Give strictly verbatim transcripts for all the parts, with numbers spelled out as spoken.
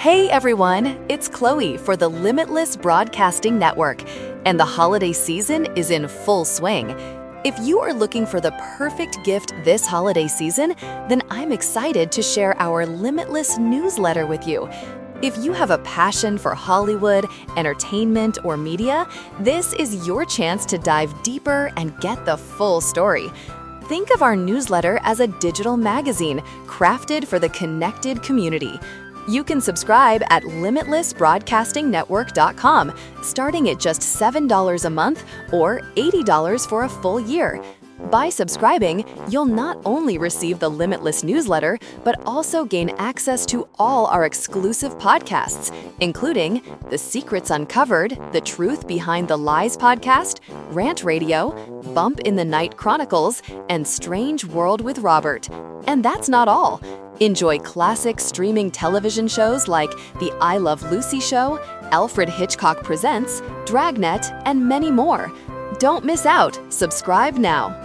Hey everyone, it's Chloe for the Limitless Broadcasting Network, and the holiday season is in full swing. If you are looking for the perfect gift this holiday season, then I'm excited to share our Limitless newsletter with you. If you have a passion for Hollywood, entertainment, or media, this is your chance to dive deeper and get the full story. Think of our newsletter as a digital magazine crafted for the connected community. You can subscribe at limitless broadcasting network dot com, starting at just seven dollars a month or eighty dollars for a full year. By subscribing, you'll not only receive the Limitless newsletter, but also gain access to all our exclusive podcasts, including The Secrets Uncovered, The Truth Behind the Lies podcast, Rant Radio, Bump in the Night Chronicles, and Strange World with Robert. And that's not all. Enjoy classic streaming television shows like The I Love Lucy Show, Alfred Hitchcock Presents, Dragnet, and many more. Don't miss out. Subscribe now.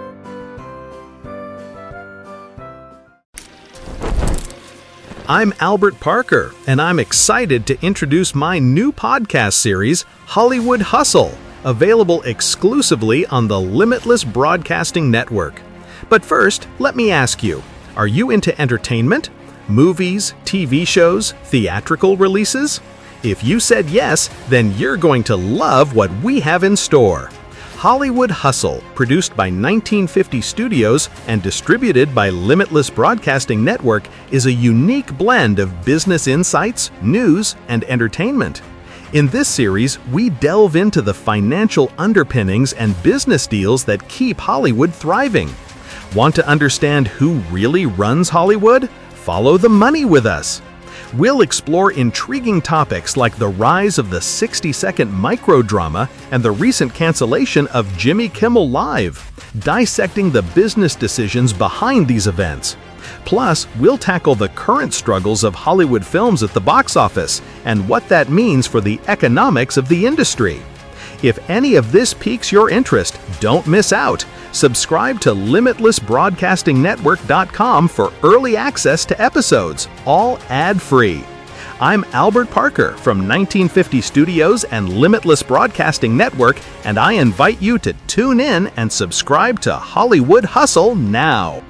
I'm Albert Parker, and I'm excited to introduce my new podcast series, Hollywood Hustle, available exclusively on the Limitless Broadcasting Network. But first, let me ask you, are you into entertainment? Movies, T V shows, theatrical releases? If you said yes, then you're going to love what we have in store. Hollywood Hustle, produced by nineteen fifty Studios and distributed by Limitless Broadcasting Network, is a unique blend of business insights, news, and entertainment. In this series, we delve into the financial underpinnings and business deals that keep Hollywood thriving. Want to understand who really runs Hollywood? Follow the money with us. We'll explore intriguing topics like the rise of the sixty-second microdrama and the recent cancellation of Jimmy Kimmel Live, dissecting the business decisions behind these events. Plus, we'll tackle the current struggles of Hollywood films at the box office and what that means for the economics of the industry. If any of this piques your interest, don't miss out. Subscribe to limitless broadcasting network dot com for early access to episodes, all ad-free. I'm Albert Parker from nineteen fifty Studios and Limitless Broadcasting Network, and I invite you to tune in and subscribe to Hollywood Hustle now.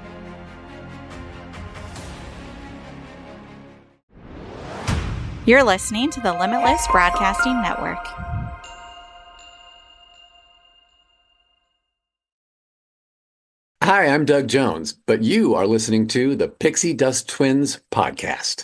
You're listening to the Limitless Broadcasting Network. Hi, I'm Doug Jones, but you are listening to the Pixie Dust Twins podcast.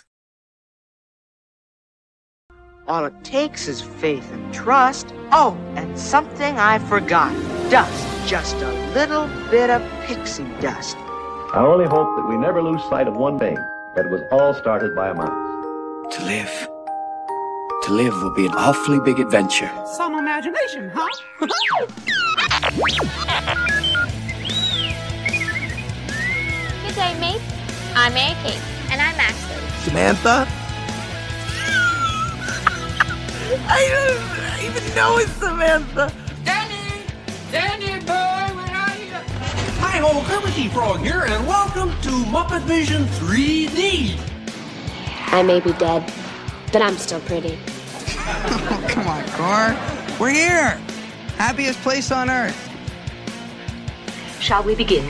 All it takes is faith and trust. Oh, and something I forgot. Dust. Just a little bit of pixie dust. I only hope that we never lose sight of one thing, that it was all started by a mouse. To live. To live will be an awfully big adventure. Some imagination, huh? Good day, mates. I'm Mary Kate. And I'm Ashley. Samantha? I don't even know it's Samantha. Danny! Danny boy, where are you? Hi-ho, Kermit the Frog here, and welcome to Muppet Vision three D. I may be dead, but I'm still pretty. Oh, come on, Gar. We're here. Happiest place on earth. Shall we begin?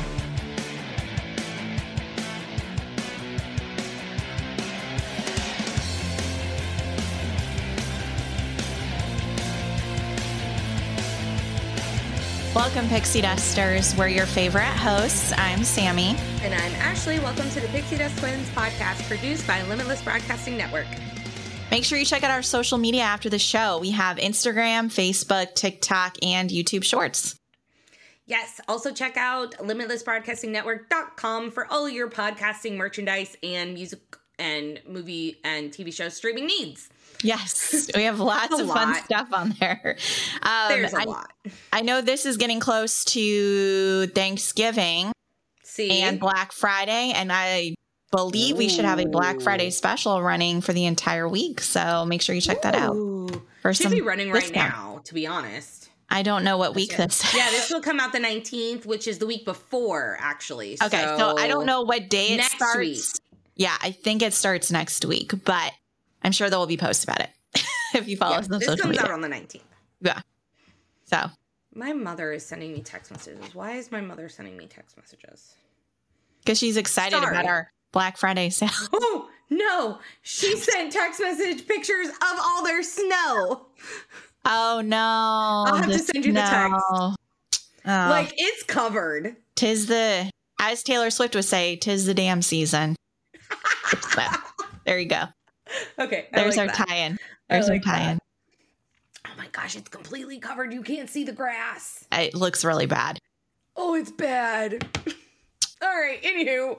Welcome, Pixie Dusters. We're your favorite hosts. I'm Sammy. And I'm Ashley. Welcome to the Pixie Dust Twins podcast, produced by Limitless Broadcasting Network. Make sure you check out our social media after the show. We have Instagram, Facebook, TikTok, and YouTube Shorts. Yes. Also check out limitless broadcasting network dot com for all your podcasting merchandise and music and movie and T V show streaming needs. Yes, we have lots of lot. fun stuff on there. Um, There's a I, lot. I know this is getting close to Thanksgiving See? and Black Friday, and I believe Ooh. we should have a Black Friday special running for the entire week. So make sure you check that Ooh. out. For should some be running right discount. now, to be honest. I don't know what week yeah. this is. Yeah, this will come out the nineteenth, which is the week before, actually. Okay, so, so I don't know what day it next starts. Week. Yeah, I think it starts next week, but I'm sure there will be posts about it if you follow Yeah, us on this social comes media. out on the nineteenth. Yeah. So. My mother is sending me text messages. Why is my mother sending me text messages? Because she's excited Sorry. about our Black Friday sale. Oh, no. She sent text message pictures of all their snow. Oh, no. I'll have to send you the text. Oh. Like, it's covered. Tis the, as Taylor Swift would say, tis the damn season. So, there you go. Okay. I There's like our that. tie-in. There's like our tie-in. that. Oh my gosh, it's completely covered. You can't see the grass. It looks really bad. Oh, it's bad. All right. Anywho.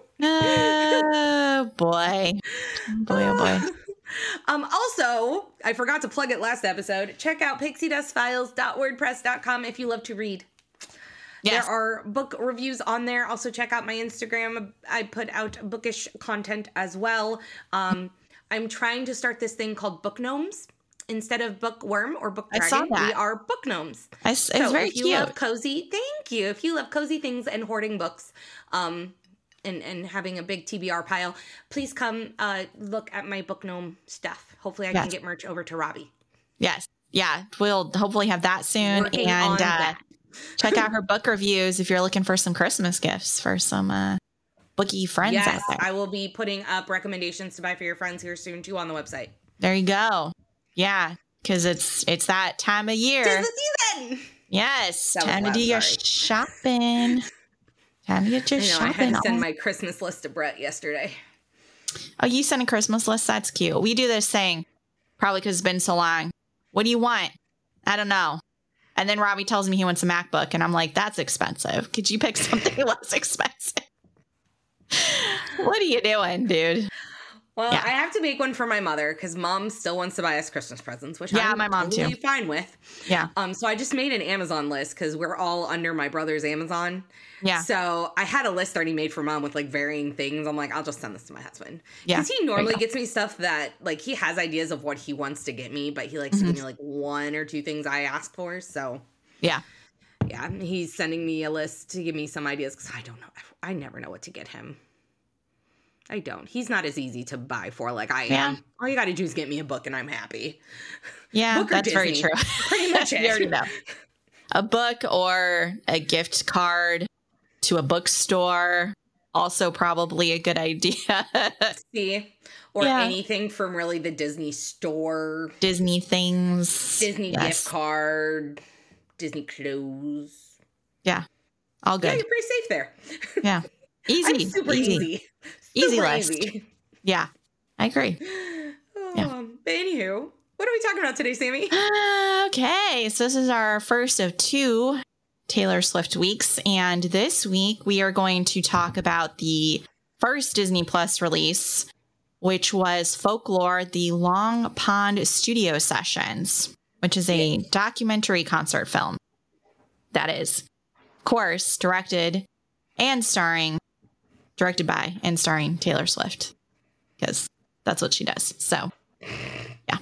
Oh, boy. Boy, oh, boy. Um, also, I forgot to plug it last episode. Check out pixie dust files dot wordpress dot com if you love to read. Yes. There are book reviews on there. Also, check out my Instagram. I put out bookish content as well. Um, I'm trying to start this thing called Book Gnomes. Instead of bookworm or book I dragon, saw that. we are book gnomes. I, it's so very if you cute. love cozy, thank you. If you love cozy things and hoarding books, um, and and having a big T B R pile, please come uh look at my book gnome stuff. Hopefully, I Yes. can get merch over to Robbie. Yes. Yeah. We'll hopefully have that soon. Working and on uh, that. check out her book reviews if you're looking for some Christmas gifts for some uh, bookie friends Yes, out there. I will be putting up recommendations to buy for your friends here soon too on the website. There you go. Yeah. Because it's it's that time of year. Tis the season. Yes. That was Time to loud, do your sorry. shopping. Time to get your I know, I shopping had to send on. my Christmas list to Brett yesterday. Oh, you sent a Christmas list? That's cute. We do this thing, probably because it's been so long. What do you want? I don't know. And then Robbie tells me he wants a MacBook, and I'm like, that's expensive. Could you pick something less expensive? What are you doing, dude? Well, Yeah. I have to make one for my mother because mom still wants to buy us Christmas presents, which Yeah, I'm my mom totally too. fine with. Yeah. Um, so I just made an Amazon list because we're all under my brother's Amazon. Yeah. So I had a list already made for mom with like varying things. I'm like, I'll just send this to my husband. Yeah, Because he there you normally go. gets me stuff that like he has ideas of what he wants to get me, but he likes Mhm. to give me like one or two things I ask for. So Yeah. yeah, he's sending me a list to give me some ideas because I don't know. I never know what to get him. I don't. He's not as easy to buy for like I Yeah. am. All you got to do is get me a book and I'm happy. Yeah, Book or that's very Disney? true. Pretty much it. You already know. A book or a gift card to a bookstore, also probably a good idea. See? Or Yeah. anything from really the Disney store, Disney things. Disney Yes. gift card, Disney clothes. Yeah. All Yeah, good. you're pretty safe there. Yeah. Easy. I'm super easy. easy. Easy Super list. easy. Yeah. I agree. Um, but anywho, what are we talking about today, Sammy? Okay, so this is our first of two Taylor Swift weeks, and this week we are going to talk about the first Disney Plus release, which was Folklore: The Long Pond Studio Sessions, which is a documentary concert film that is, of course, directed and starring, directed by and starring Taylor Swift, because that's what she does. So, yeah.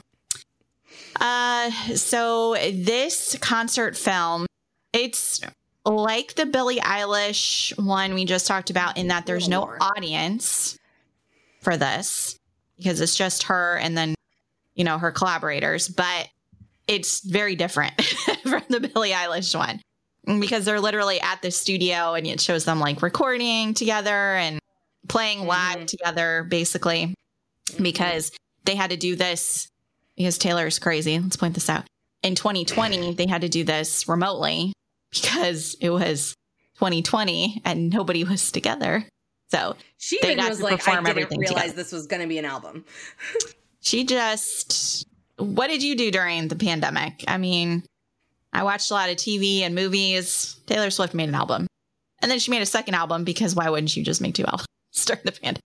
Uh, so this concert film, it's like the Billie Eilish one we just talked about in that there's no audience for this because it's just her and then, you know, her collaborators, but it's very different from the Billie Eilish one because they're literally at the studio and it shows them like recording together and playing live Mm-hmm. together, basically, because they had to do this because Taylor is crazy. Let's point this out. In twenty twenty, they had to do this remotely because it was twenty twenty and nobody was together. So She they even got was to like, I perform didn't everything realize together. this was going to be an album. She just, what did you do during the pandemic? I mean, I watched a lot of T V and movies. Taylor Swift made an album. And then she made a second album because why wouldn't you just make two albums during the pandemic?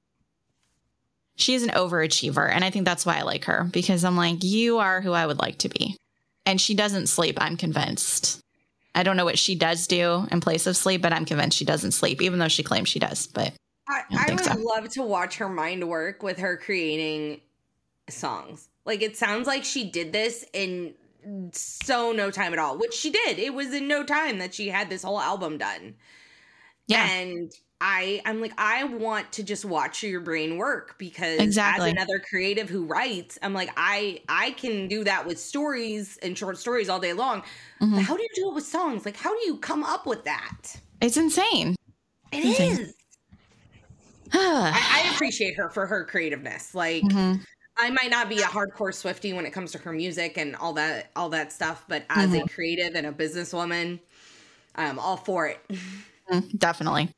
She is an overachiever. And I think that's why I like her, because I'm like, you are who I would like to be. And she doesn't sleep, I'm convinced. I don't know what she does do in place of sleep, but I'm convinced she doesn't sleep, even though she claims she does. But I, don't I think would so. love to watch her mind work with her creating songs. Like, it sounds like she did this in so no time at all, which she did. It was in no time that she had this whole album done. Yeah. And I, I'm like, I want to just watch your brain work because exactly. as another creative who writes, I'm like, I, I can do that with stories and short stories all day long. Mm-hmm. But how do you do it with songs? Like, how do you come up with that? It's insane. It it's is. Insane. I, I appreciate her for her creativeness. Like, mm-hmm. I might not be a hardcore Swiftie when it comes to her music and all that, all that stuff. But as mm-hmm. a creative and a businesswoman, I'm all for it. Definitely.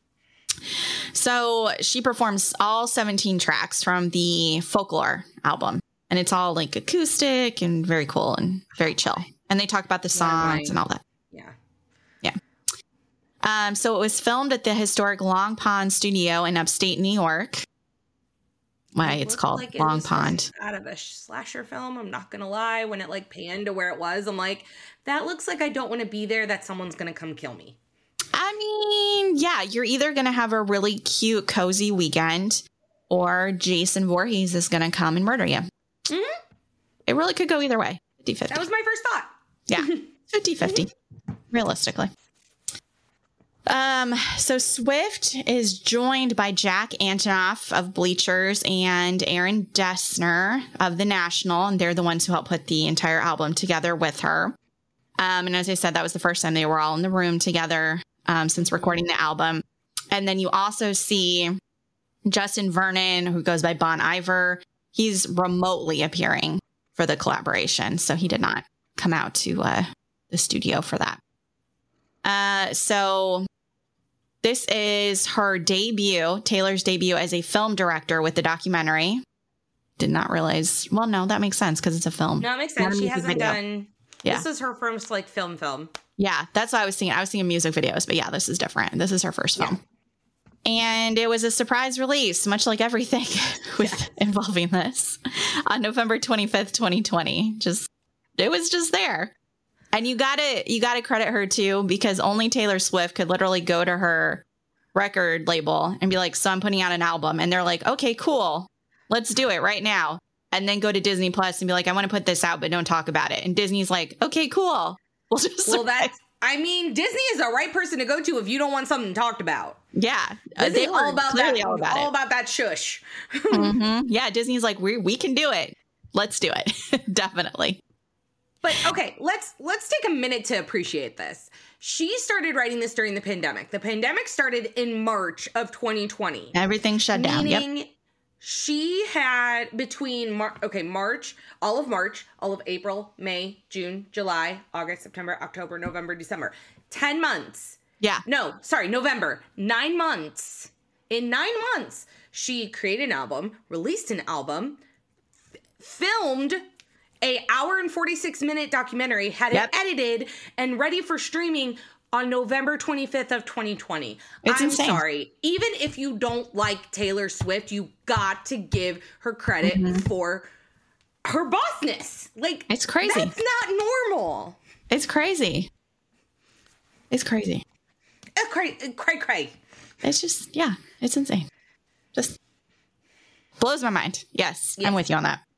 So she performs all seventeen tracks from the Folklore album, and it's all like acoustic and very cool and very chill. And they talk about the songs yeah, right. and all that. Yeah. Yeah. Um, so it was filmed at the historic Long Pond Studio in upstate New York. Why it it's called like Long it Pond. Out of a slasher film, I'm not gonna lie. When it like panned to where it was, I'm like, that looks like I don't want to be there. That someone's gonna come kill me. I mean, yeah, you're either going to have a really cute, cozy weekend or Jason Voorhees is going to come and murder you. Mm-hmm. It really could go either way. fifty-fifty. That was my first thought. Yeah, fifty-fifty, realistically. Um, so Swift is joined by Jack Antonoff of Bleachers and Aaron Dessner of The National, and they're the ones who helped put the entire album together with her. Um, and as I said, that was the first time they were all in the room together. Um, since recording the album. And then you also see Justin Vernon, who goes by Bon Iver. He's remotely appearing for the collaboration. So he did not come out to uh, the studio for that. Uh, so this is her debut, Taylor's debut as a film director with the documentary. Did not realize. Well, no, that makes sense because it's a film. No, it makes sense. She hasn't done. Yeah. This is her first like film film. Yeah, that's what I was thinking. I was thinking music videos, but yeah, this is different. This is her first film. Yeah. And it was a surprise release, much like everything with yeah. involving this, on November twenty-fifth, twenty twenty. Just, it was just there. And you gotta, you gotta credit her too, because only Taylor Swift could literally go to her record label and be like, so I'm putting out an album. And they're like, okay, cool. Let's do it right now. And then go to Disney Plus and be like, I want to put this out, but don't talk about it. And Disney's like, okay, cool. We'll just well, that's, I mean, Disney is the right person to go to if you don't want something talked about. Yeah. Disney's uh, all about that. All about, all about that shush. mm-hmm. Yeah. Disney's like, we we can do it. Let's do it. Definitely. But okay, let's let's take a minute to appreciate this. She started writing this during the pandemic. The pandemic started in March of twenty twenty. Everything shut down. Meaning yep. She had between, Mar- okay, March, all of March, all of April, May, June, July, August, September, October, November, December. ten months. Yeah. No, sorry, November. Nine months. In nine months, she created an album, released an album, f- filmed a hour and forty-six minute documentary, had yep. it edited and ready for streaming on November twenty-fifth of twenty twenty. It's I'm insane. sorry. Even if you don't like Taylor Swift, you got to give her credit mm-hmm. for her bossness. Like, it's crazy. That's not normal. It's crazy. It's crazy. It's cray, cray, cray. It's just, yeah, it's insane. Just blows my mind. Yes, yes. I'm with you on that.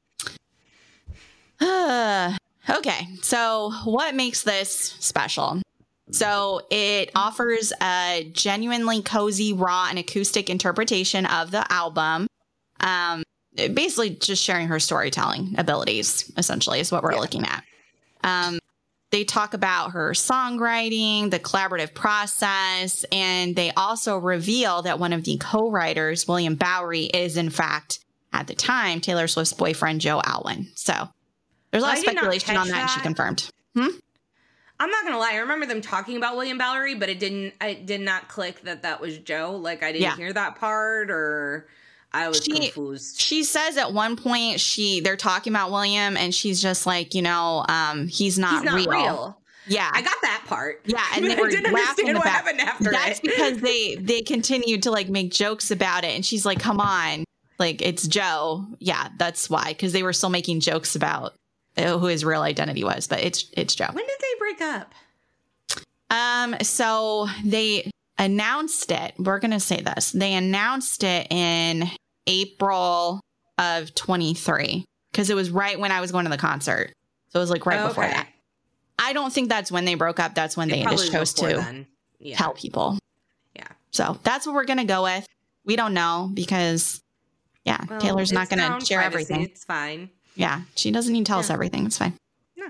Uh, okay, so what makes this special? So it offers a genuinely cozy, raw, and acoustic interpretation of the album. Um, basically just sharing her storytelling abilities, essentially, is what we're yeah. looking at. Um, they talk about her songwriting, the collaborative process, and they also reveal that one of the co-writers, William Bowery, is in fact, at the time, Taylor Swift's boyfriend, Joe Alwyn. So there's a lot of speculation on that, that. And she confirmed. Hmm? I'm not gonna lie. I remember them talking about William Bowery, but it didn't. I did not click that that was Joe. Like I didn't yeah. hear that part, or I was she, confused. She says at one point she they're talking about William, and she's just like, you know, um, he's not, he's not real. real. Yeah, I got that part. Yeah, and they I were didn't laughing understand what about, happened after That's it. because they they continued to like make jokes about it, and she's like, "Come on, like it's Joe." Yeah, that's why, because they were still making jokes about who his real identity was, but it's it's Joe. When did they break up? Um, so they announced it. We're going to say this. They announced it in April of twenty-three because it was right when I was going to the concert. So it was like right oh, before okay. that. I don't think that's when they broke up. That's when it they just chose to then. Yeah. tell people. Yeah. So that's what we're going to go with. We don't know because, yeah, well, Taylor's not going to share privacy. everything. It's fine. Yeah, she doesn't need to tell yeah. us everything. It's fine. Yeah.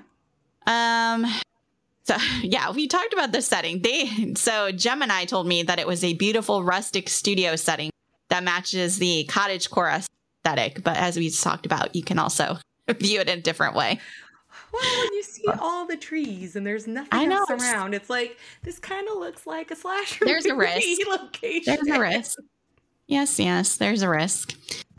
Um. So, yeah, we talked about the setting. They So Gemini told me that it was a beautiful rustic studio setting that matches the cottagecore aesthetic. But as we talked about, you can also view it in a different way. Well, when you see all the trees and there's nothing I know, else around, it's like, this kind of looks like a slasher There's a risk. Location. There's a risk. Yes, yes, there's a risk.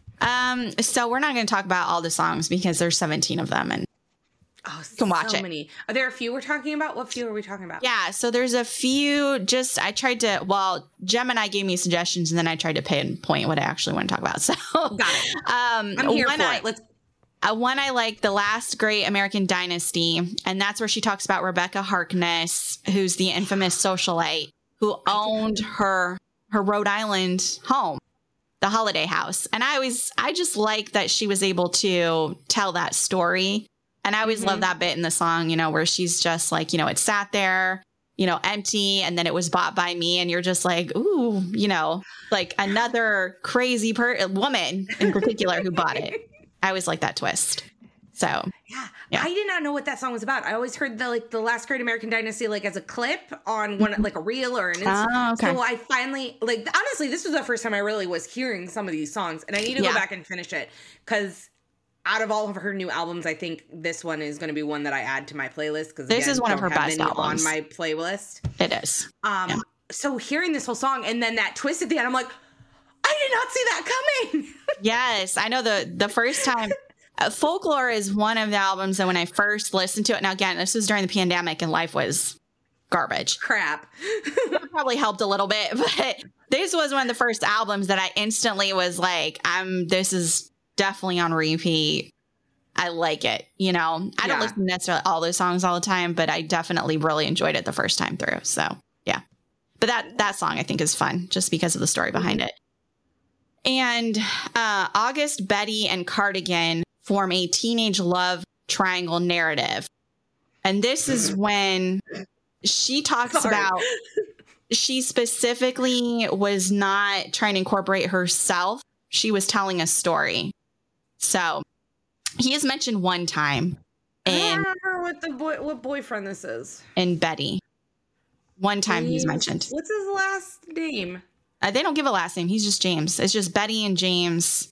Um, so we're not going to talk about all the songs because there's seventeen of them and oh, you can watch so it. Many. Are there a few we're talking about? What few are we talking about? Yeah, so there's a few, just, I tried to, well, Gemini gave me suggestions and then I tried to pinpoint what I actually want to talk about. So, got it. Um, I'm here for I, it. Let's Uh, one I like, The Last Great American Dynasty, and that's where she talks about Rebecca Harkness, who's the infamous socialite who owned her her Rhode Island home, the Holiday House. And I always, I just like that she was able to tell that story. And I always mm-hmm. love that bit in the song, you know, where she's just like, you know, it sat there, you know, empty, and then it was bought by me. And you're just like, ooh, you know, like another crazy per- woman in particular who bought it. I always like that twist. So yeah. yeah, I did not know what that song was about. I always heard the like the Last Great American Dynasty like as a clip on one like a reel or an Insta. Oh, okay. So I finally like honestly, this was the first time I really was hearing some of these songs, and I need to yeah. go back and finish it because out of all of her new albums, I think this one is going to be one that I add to my playlist because this is one of her best albums on my playlist. It is. Um, yeah. So hearing this whole song and then that twist at the end, I'm like, I did not see that coming. Yes, I know the the first time. Uh, Folklore is one of the albums that when I first listened to it, now again, this was during the pandemic and life was garbage. Crap. That probably helped a little bit, but this was one of the first albums that I instantly was like, I'm, this is definitely on repeat. I like it. You know, I don't Yeah. listen to necessarily all those songs all the time, but I definitely really enjoyed it the first time through. So yeah, but that, that song I think is fun just because of the story behind it. And uh, August, Betty, and Cardigan form a teenage love triangle narrative. And this is when she talks Sorry. about, she specifically was not trying to incorporate herself. She was telling a story. So he is mentioned one time I don't in, remember what the boy, what boyfriend this is. in Betty. One time he's mentioned. What's his last name? Uh, they don't give a last name. He's just James. It's just Betty and James.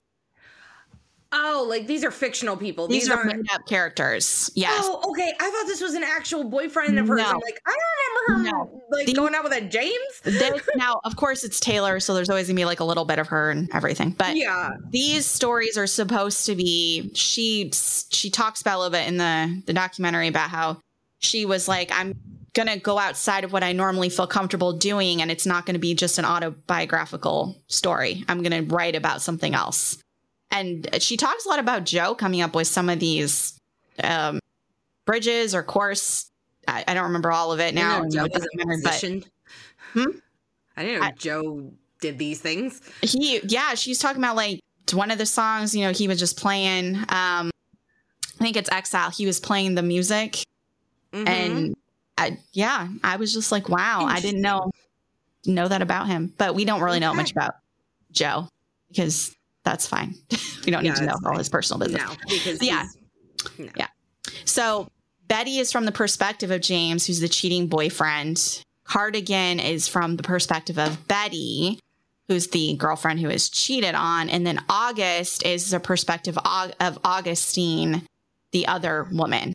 Oh, like these are fictional people. These, These, are aren't. made up characters. Yes. Oh, okay. I thought this was an actual boyfriend of hers. No. I'm like, I don't remember her No. like These- going out with a James. This, now, of course, it's Taylor, so there's always gonna be like a little bit of her and everything. But Yeah. these stories are supposed to be. She she talks about a little bit in the the documentary about how she was like, I'm gonna go outside of what I normally feel comfortable doing, and it's not gonna be just an autobiographical story. I'm gonna write about something else. And she talks a lot about Joe coming up with some of these um, bridges or course. I, I don't remember all of it now. I didn't know Joe It was doesn't a matter, but- musician. Hmm? I didn't know I- Joe did these things. He, yeah, she's talking about like one of the songs, you know, he was just playing, um, I think it's Exile. He was playing the music. Mhm. And I, yeah, I was just like, wow, I didn't know, know that about him, but we don't really know Okay. much about Joe because that's fine. We don't Yeah, need to know that's all fine. his personal business. No, because Yeah. he's- no. Yeah. So Betty is from the perspective of James, who's the cheating boyfriend. Cardigan is from the perspective of Betty, who's the girlfriend who is cheated on. And then August is the perspective of of Augustine, the other woman.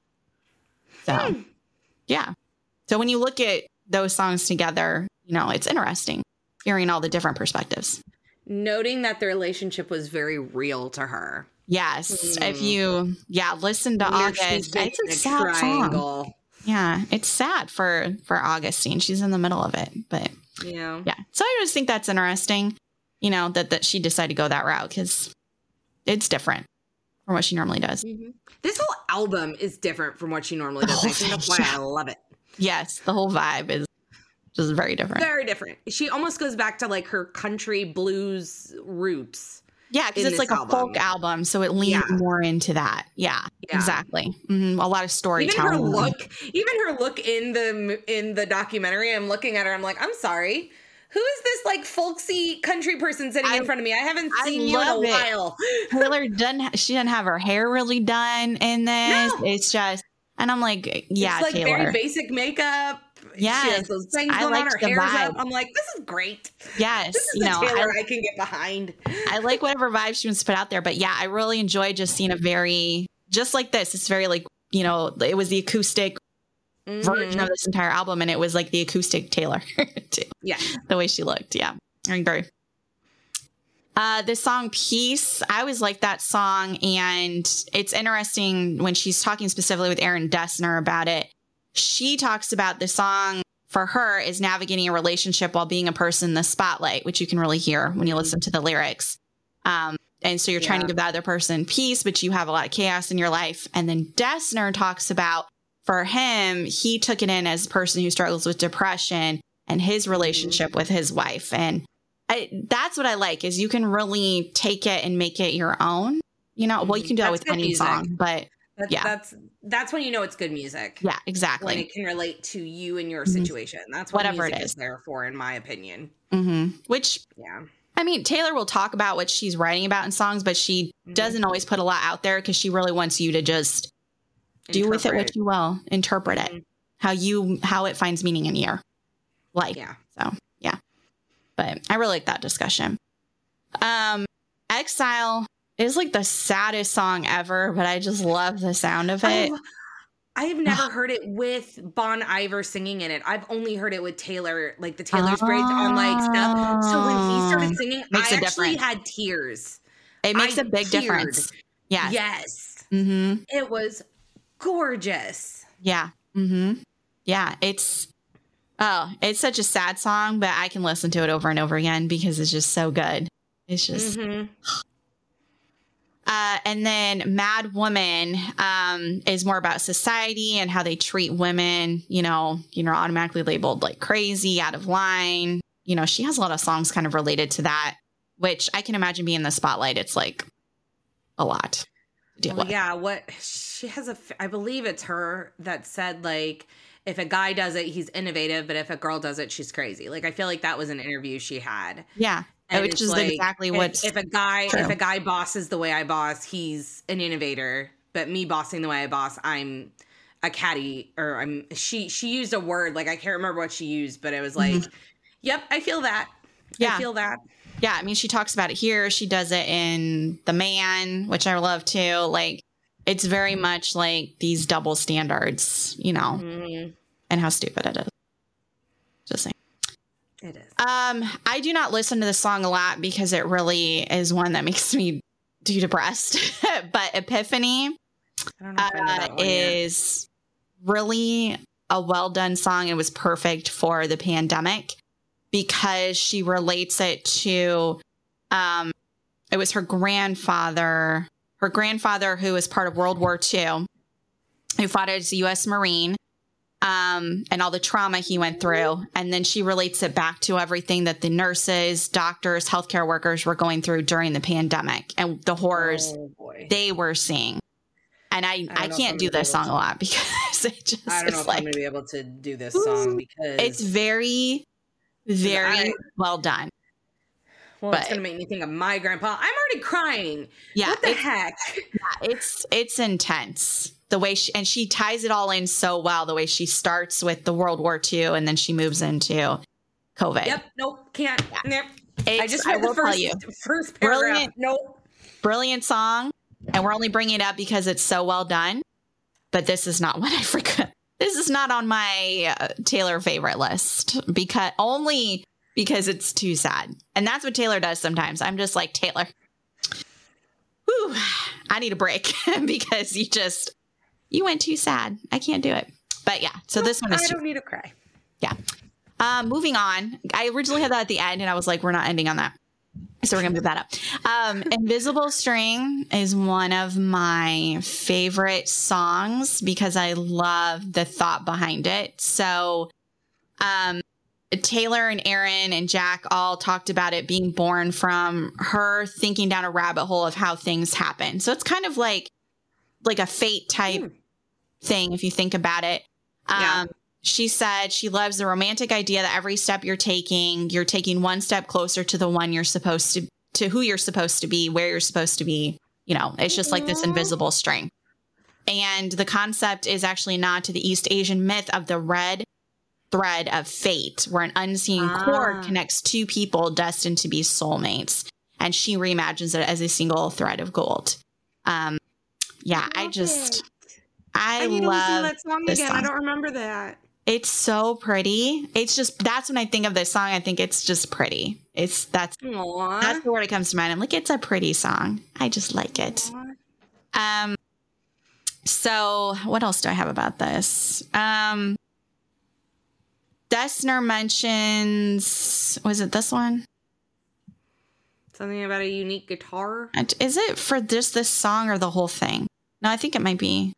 So, Hmm. yeah. So when you look at those songs together, you know, it's interesting hearing all the different perspectives. Noting that the relationship was very real to her. Yes. Mm. If you, yeah, listen to Where she's August. been It's a in a sad song. triangle. Yeah, it's sad for for Augustine. She's in the middle of it, but Yeah. yeah. So I just think that's interesting, you know, that that she decided to go that route because it's different from what she normally does. Mhm. This whole album is different from what she normally does. I think that's why I love it. Yes, the whole vibe is just very different. Very different. She almost goes back to like her country blues roots. Yeah, because in it's like this a folk album, so it leans Yeah. more into that. Yeah, Yeah. exactly. hmm A lot of Even storytelling. her look, even her look in the in the documentary. I'm looking at her. I'm like, I'm sorry. who is this like folksy country person sitting I, in front of me? I haven't I seen you in a it. while. Taylor doesn't, she doesn't have her hair really done in this. No. It's just, and I'm like, yeah, it's like Taylor. very basic makeup. Yes. She has those things I going like on. Her the hair's vibe. up. I'm like, this is great. Yes. This is you the know, Taylor I, I can get behind. I like whatever vibe she wants to put out there. But yeah, I really enjoyed just seeing a very, just like this. It's very like, you know, it was the acoustic mm-hmm. version of this entire album. And it was like the acoustic Taylor too. Yeah. The way she looked. Yeah. I agree. Uh, this song Peace, I always like that song. And it's interesting when she's talking specifically with Aaron Dessner about it. She talks about the song for her is navigating a relationship while being a person in the spotlight, which you can really hear when you listen to the lyrics. Um, and so you're yeah. trying to give that other person peace, but you have a lot of chaos in your life. And then Dessner talks about for him, he took it in as a person who struggles with depression and his relationship mm-hmm. with his wife. And I, that's what I like is you can really take it and make it your own. You know, well, you can do that that's with any music. song, but That's, yeah, that's that's when you know it's good music. Yeah, exactly. When it can relate to you and your situation. Mm-hmm. That's what whatever music it is. is there for, in my opinion. Mm-hmm. Which, yeah, I mean, Taylor will talk about what she's writing about in songs, but she mm-hmm. doesn't always put a lot out there because she really wants you to just do interpret. with it what you will, interpret mm-hmm. it, how you how it finds meaning in your life. Yeah. So yeah, but I really like that discussion. Um, Exile. It's like the saddest song ever, but I just love the sound of it. Oh, I've never heard it with Bon Iver singing in it. I've only heard it with Taylor, like the Taylor's oh. bridge on like stuff. So when he started singing, makes I actually difference. had tears. It makes I a big teared. difference. Yeah. Yes. Mm-hmm. It was gorgeous. Yeah. Mm-hmm. Yeah. It's, oh, it's such a sad song, but I can listen to it over and over again because it's just so good. It's just... Mm-hmm. Uh, and then Mad Woman um, is more about society and how they treat women, you know, you know, automatically labeled like crazy, out of line. You know, she has a lot of songs kind of related to that, which I can imagine being in the spotlight. It's like a lot to deal well, with. Yeah. What she has a, I believe it's her that said like, if a guy does it, he's innovative, but if a girl does it, she's crazy. Like, I feel like that was an interview she had. Yeah. And which is like, exactly what if, if a guy true. if a guy bosses the way I boss, he's an innovator. But me bossing the way I boss, I'm a catty. Or I'm she she used a word like I can't remember what she used, but it was like, mm-hmm. "Yep, I feel that. Yeah. I feel that." Yeah, I mean, she talks about it here. She does it in The Man, which I love too. Like, it's very much like these double standards, you know, mm-hmm. and how stupid it is. Just saying. It is. Um, I do not listen to this song a lot because it really is one that makes me too depressed. But Epiphany I don't know if I know that uh, one is yet. really a well done song. It was perfect for the pandemic because she relates it to, um, it was her grandfather, her grandfather who was part of World War Two, who fought as a U S Marine. Um, and all the trauma he went through. And then she relates it back to everything that the nurses, doctors, healthcare workers were going through during the pandemic and the horrors oh, they were seeing. And I, I, I can't do this song to... a lot because it just I don't know if like, I'm going to be able to do this song because it's very, very I... well done. Well, but, it's going to make me think of my grandpa. I'm already crying. Yeah. What the heck? Yeah, it's, it's intense. The way she, and she ties it all in so well, the way she starts with the World War Two and then she moves into COVID. Yep. Nope. Can't. Yeah. Nope. I just read I the first, you, first paragraph. Brilliant, nope. Brilliant song. And we're only bringing it up because it's so well done. But this is not what I forgot. This is not on my uh, Taylor favorite list because only because it's too sad. And that's what Taylor does sometimes. I'm just like, Taylor, whew, I need a break because you just... You went too sad. I can't do it. But yeah, so this one is... I too- don't need to cry. Yeah. Uh, moving on. I originally had that at the end, and I was like, we're not ending on that. So we're going to move that up. Um, Invisible String is one of my favorite songs because I love the thought behind it. So um, Taylor and Aaron and Jack all talked about it being born from her thinking down a rabbit hole of how things happen. So it's kind of like like a fate type mm. thing, if you think about it. Um, yeah. she said she loves the romantic idea that every step you're taking, you're taking one step closer to the one you're supposed to, to who you're supposed to be, where you're supposed to be. You know, it's just like this invisible string. And the concept is actually a nod to the East Asian myth of the red thread of fate, where an unseen ah. cord connects two people destined to be soulmates. And she reimagines it as a single thread of gold. Um, yeah, I, I just, it. I, I need love to listen to that song again. Song. I don't remember that. It's so pretty. It's just, that's when I think of this song. I think it's just pretty. It's, that's, Aww. that's the word that comes to mind. I'm like, it's a pretty song. I just like it. Aww. Um, so what else do I have about this? Um, Dessner mentions, was it this one? Something about a unique guitar? Is it for just this song or the whole thing? No, I think it might be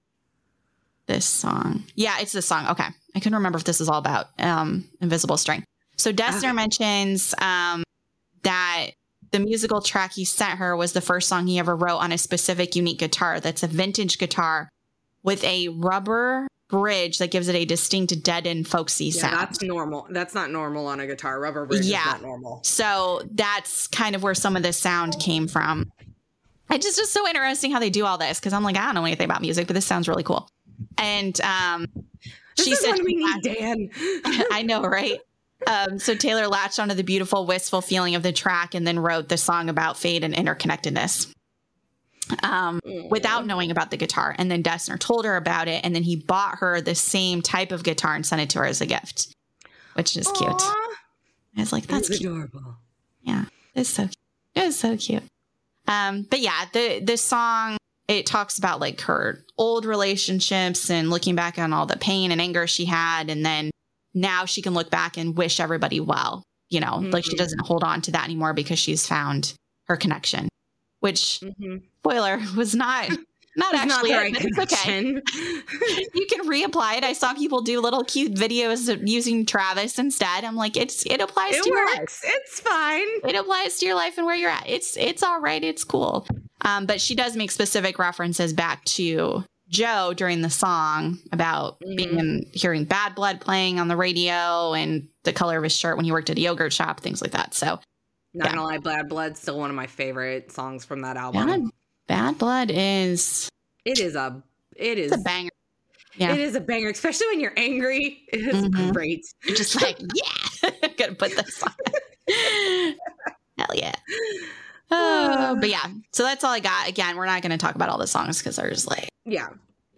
this song. Yeah, it's this song. Okay. I couldn't remember if this is all about um, Invisible String. So Dessner okay. mentions um, that the musical track he sent her was the first song he ever wrote on a specific unique guitar. That's a vintage guitar with a rubber bridge that gives it a distinct dead and folksy yeah, sound. That's normal. That's not normal on a guitar. Rubber bridge yeah. is not normal. So that's kind of where some of this sound came from. It's just, just so interesting how they do all this, because I'm like, I don't know anything about music, but this sounds really cool. And um, this she is said, when we need Dan. I know, right? Um, so Taylor latched onto the beautiful, wistful feeling of the track and then wrote the song about fate and interconnectedness. Um, mm. without knowing about the guitar. And then Dessner told her about it. And then he bought her the same type of guitar and sent it to her as a gift, which is Aww. Cute. I was like, that's cute. Adorable. Yeah, it's so cute. It's so cute. Um, but yeah, the, the song, it talks about like her old relationships and looking back on all the pain and anger she had. And then now she can look back and wish everybody well, you know, mm-hmm. like she doesn't hold on to that anymore because she's found her connection. Which, mm-hmm. spoiler, was not not actually not it, but it's okay. You can reapply it. I saw people do little cute videos of using Travis instead. I'm like, it's it applies it to works. your life. It's fine. It applies to your life and where you're at. It's it's all right. It's cool. Um, but she does make specific references back to Joe during the song about mm-hmm. being in, hearing Bad Blood playing on the radio and the color of his shirt when he worked at a yogurt shop, things like that. So. Not gonna lie, Bad Blood's still one of my favorite songs from that album. Bad, Bad Blood is it is a it is a banger. Yeah, it is a banger, especially when you're angry. It is mm-hmm. great. You're just like, yeah, gotta put this on. Hell yeah. Oh, but yeah, so that's all I got. Again, we're not gonna talk about all the songs because there's like yeah,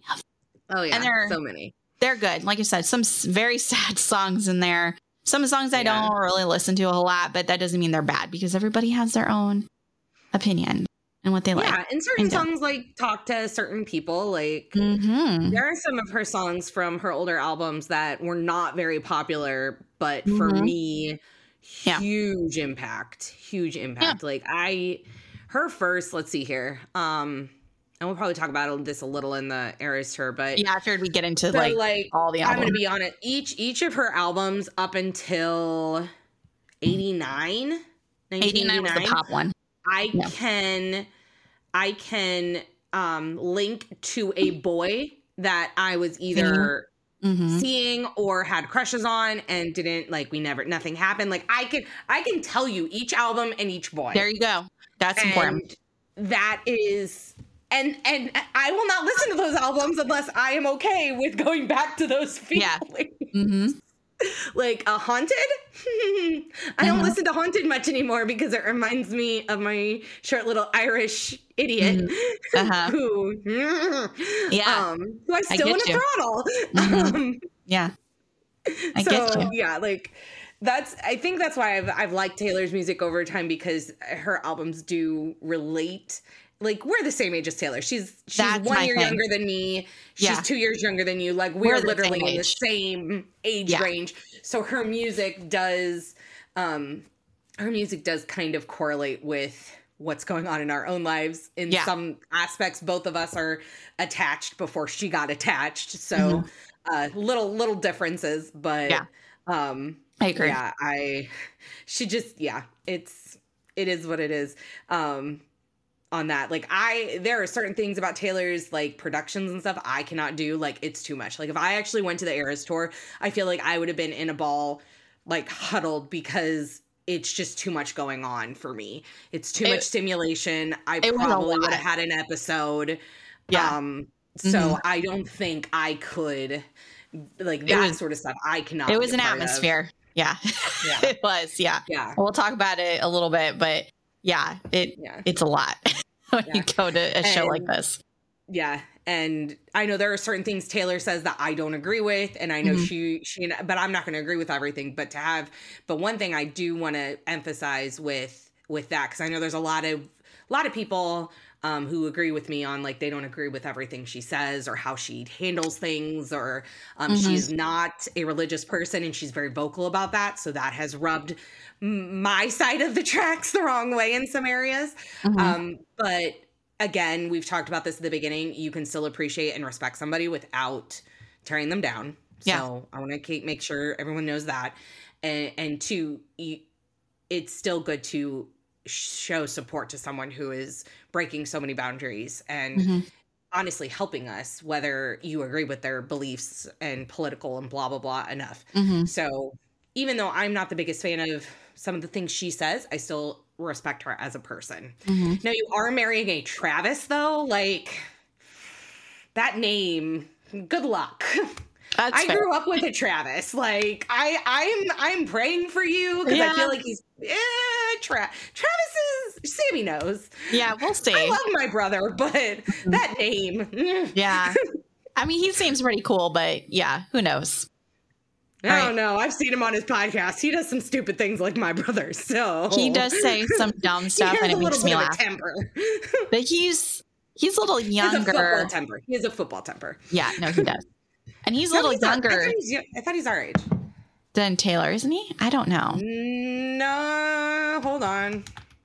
oh yeah, and there are so many. They're good, like you said, some very sad songs in there. Some songs I yeah. don't really listen to a whole lot, but that doesn't mean they're bad because everybody has their own opinion and what they like. Yeah, and certain and songs like talk to certain people. Like mm-hmm. there are some of her songs from her older albums that were not very popular, but mm-hmm. for me, yeah. huge impact, huge impact. Yeah. Like I, her first, let's see here. Um, and we'll probably talk about this a little in the Eras tour, but yeah, I figured we get into like, like all the albums. I'm going to be on it. Each each of her albums up until eighty-nine, eighty-nine was the pop one. I yeah. can I can um, link to a boy that I was either mm-hmm. seeing or had crushes on and didn't like. We never nothing happened. Like I can I can tell you each album and each boy. There you go. That's and important. That is. And and I will not listen to those albums unless I am okay with going back to those feelings. Yeah. Mm-hmm. Like a uh, Haunted. I don't mm-hmm. listen to Haunted much anymore because it reminds me of my short little Irish idiot mm-hmm. uh-huh. who, yeah, um, who I still want to throttle. Mm-hmm. Um, yeah, I so, get you. Yeah, like that's. I think that's why I've I've liked Taylor's music over time because her albums do relate. Like, we're the same age as Taylor. She's she's That's one year thing. younger than me. She's yeah. two years younger than you. Like, we're, we're literally in the same age yeah. range. So her music does, um, her music does kind of correlate with what's going on in our own lives. In yeah. some aspects, both of us are attached before she got attached. So mm-hmm. uh, little little differences, but yeah. um, I agree. Yeah, I. She just yeah. It's it is what it is. Um, on that. Like I, there are certain things about Taylor's like productions and stuff I cannot do. Like it's too much. Like if I actually went to the Eras tour, I feel like I would have been in a ball, like huddled because it's just too much going on for me. It's too it, much stimulation. I probably would have had an episode. Yeah. Um, so mm-hmm. I don't think I could like that was, sort of stuff. I cannot. It was an atmosphere. Of. Yeah. yeah. It was. Yeah. Yeah. We'll talk about it a little bit, but yeah, it yeah. it's a lot when yeah. you go to a show and, like this. Yeah. And I know there are certain things Taylor says that I don't agree with. And I know mm-hmm. she, she, but I'm not going to agree with everything, but to have, but one thing I do want to emphasize with, with that, cause I know there's a lot of, a lot of people um, who agree with me on like, they don't agree with everything she says or how she handles things, or um, mm-hmm. she's not a religious person and she's very vocal about that. So that has rubbed my side of the tracks the wrong way in some areas. Mm-hmm. Um, but again, we've talked about this at the beginning. You can still appreciate and respect somebody without tearing them down. Yeah. So I want to keep make sure everyone knows that. And, and two, you, it's still good to show support to someone who is breaking so many boundaries and mm-hmm. honestly helping us, whether you agree with their beliefs and political and blah, blah, blah enough. Mm-hmm. So even though I'm not the biggest fan of some of the things she says, I still respect her as a person. Mm-hmm. Now you are marrying a Travis though, like that name, good luck. That's I fair. grew up with a Travis. Like I, I'm, I'm praying for you because yeah. I feel like he's eh, Tra- Travis is Sammy knows. Yeah, we'll see. I love my brother, but that name. Yeah, I mean he seems pretty cool, but yeah, who knows? I right. don't know. I've seen him on his podcast. He does some stupid things like my brother. So he does say some dumb stuff, and it makes me laugh. Temper. But he's he's a little younger. He has a football temper. He has a football temper. Yeah, no, he does. And he's a no, little he's younger. Not, I, thought he's, I thought he's our age. Than Taylor, isn't he? I don't know. No, hold on.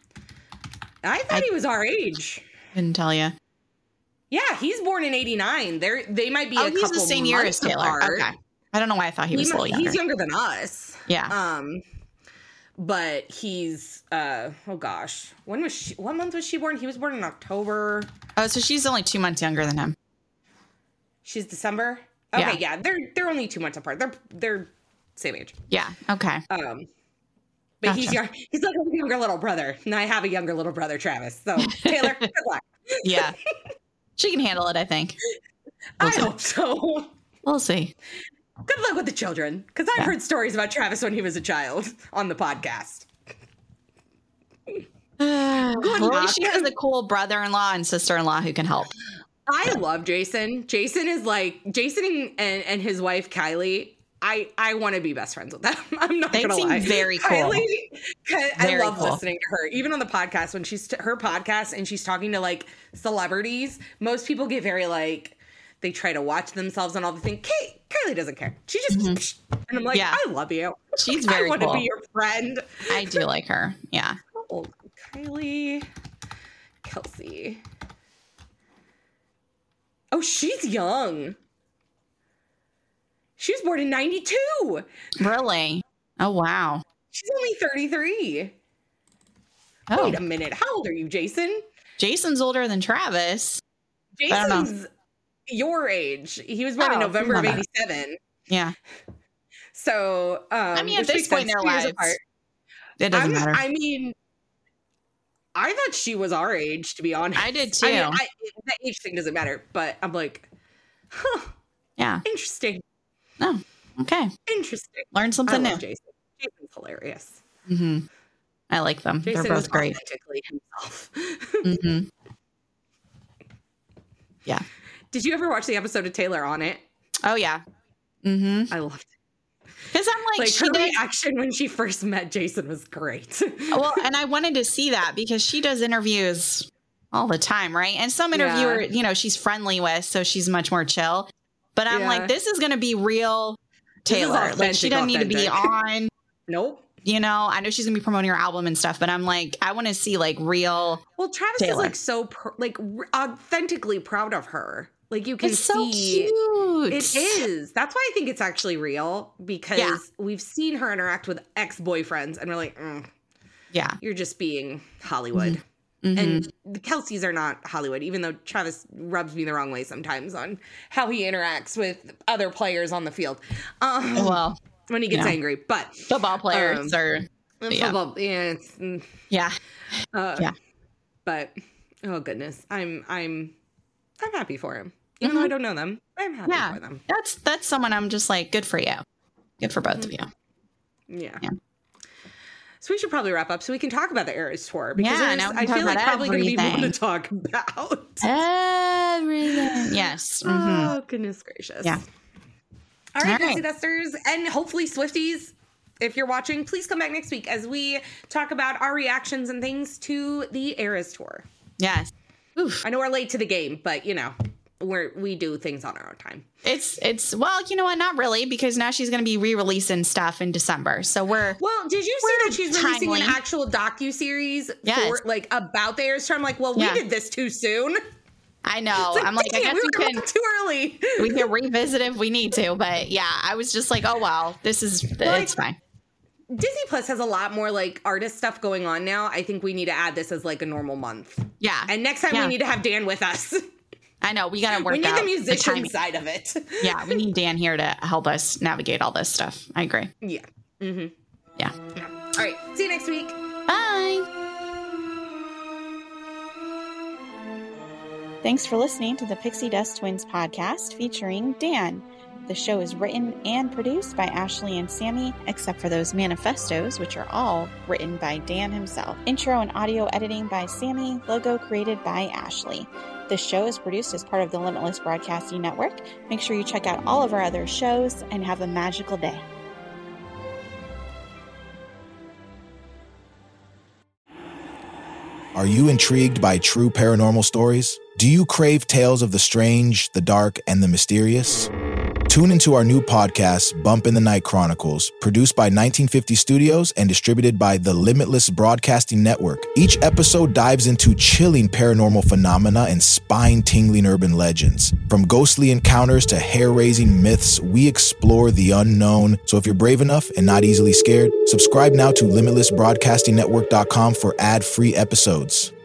I thought I, he was our age. Couldn't tell you. Yeah, he's born in eighty-nine. They're they might be oh, a he's couple the same year as Taylor. Apart. Okay. I don't know why I thought he was he, a little younger. He's younger than us. Yeah. Um, but he's uh oh gosh, when was she? What month was she born? He was born in October. Oh, so she's only two months younger than him. She's December. Okay, yeah, yeah they're they're only two months apart. They're they're same age. Yeah. Okay. Um, but gotcha. he's young. He's like a younger little brother, and I have a younger little brother, Travis. So Taylor, good luck. Yeah, she can handle it. I think. We'll I see. hope so. We'll see. Good luck with the children, because I've yeah. heard stories about Travis when he was a child on the podcast. Uh, well, she has a cool brother-in-law and sister-in-law who can help. I love Jason. Jason is like Jason and, and his wife Kylie. I, I want to be best friends with them. I'm not they gonna seem lie. very cool. Kylie, I very love cool. listening to her, even on the podcast when she's t- her podcast and she's talking to like celebrities. Most people get very like they try to watch themselves on all the things. Kate, Kylie doesn't care. She just mm-hmm. and I'm like, yeah. I love you. She's very I want cool. to be your friend. I do like her. Yeah. Oh, Kylie, Kelsey. Oh, she's young. She was born in ninety-two. Really? Oh, wow. She's only thirty-three. Oh. Wait a minute. How old are you, Jason? Jason's older than Travis. Jason's your age. He was born oh, in November of eighty-seven. Yeah. So, um, I mean, at this point in their lives, it doesn't I'm, matter. I mean, I thought she was our age, to be honest. I did too. I mean, I, the age thing doesn't matter, but I'm like, huh. Yeah. Interesting. Oh, okay. Interesting. Learn something I new. love Jason. Jason's hilarious. Mm-hmm. I like them. Jason They're both is great. Authentically himself. Mm-hmm. Yeah. Did you ever watch the episode of Taylor on It? Oh yeah. Mm-hmm. I loved it. Because I'm like, like she her does... reaction when she first met Jason was great. Well, and I wanted to see that because she does interviews all the time, right? And some interviewer, yeah. you know, she's friendly with, so she's much more chill. But I'm yeah. like, this is going to be real Taylor. Like, she doesn't authentic. need to be on. Nope. You know, I know she's going to be promoting her album and stuff, but I'm like, I want to see like real. Well, Travis Taylor. is like so pr- like authentically proud of her. Like you can it's so see cute. It is. That's why I think it's actually real because yeah. we've seen her interact with ex-boyfriends and we're like, mm, yeah, you're just being Hollywood. Mm-hmm. And the Kelce's are not Hollywood, even though Travis rubs me the wrong way sometimes on how he interacts with other players on the field. Um, well, when he gets yeah. angry, but football players um, are football. Yeah, yeah, yeah. Uh, yeah. But oh goodness, I'm I'm I'm happy for him, even mm-hmm. though I don't know them. I'm happy yeah. for them. That's that's someone I'm just like, good for you, good for both mm-hmm. of you. Yeah. yeah. So we should probably wrap up so we can talk about the Eras Tour because yeah, now I feel like probably going to be more to talk about. Everything. Yes. Mm-hmm. Oh, goodness gracious. Yeah. All right, All Pixie right. Dusters, and hopefully Swifties, if you're watching, please come back next week as we talk about our reactions and things to the Eras Tour. Yes. Oof. I know we're late to the game, but, you know, we're, we do things on our own time. It's, it's well, you know what? Not really, because now she's going to be re-releasing stuff in December. So we're Well, did you see that she's timely. releasing an actual docuseries yes. for, like, about the Eras Tour? I'm like, well, we yeah. did this too soon. I know. Like, I'm like, I guess we, we we can too early. we can revisit if we need to, but yeah, I was just like, oh well, this is like, it's fine. Disney Plus has a lot more like artist stuff going on now. I think we need to add this as like a normal month. Yeah, and next time yeah. we need to have Dan with us. I know we got to work. We need out the musician the side of it. Yeah, we need Dan here to help us navigate all this stuff. I agree. Yeah. Mm-hmm. Yeah. yeah. All right. See you next week. Bye. Thanks for listening to the Pixie Dust Twins podcast featuring Dan. The show is written and produced by Ashley and Sammy, except for those manifestos, which are all written by Dan himself. Intro and audio editing by Sammy, logo created by Ashley. The show is produced as part of the Limitless Broadcasting Network. Make sure you check out all of our other shows and have a magical day. Are you intrigued by true paranormal stories? Do you crave tales of the strange, the dark, and the mysterious? Tune into our new podcast, Bump in the Night Chronicles, produced by nineteen fifty Studios and distributed by the Limitless Broadcasting Network. Each episode dives into chilling paranormal phenomena and spine-tingling urban legends. From ghostly encounters to hair-raising myths, we explore the unknown. So if you're brave enough and not easily scared, subscribe now to limitless broadcasting network dot com for ad-free episodes.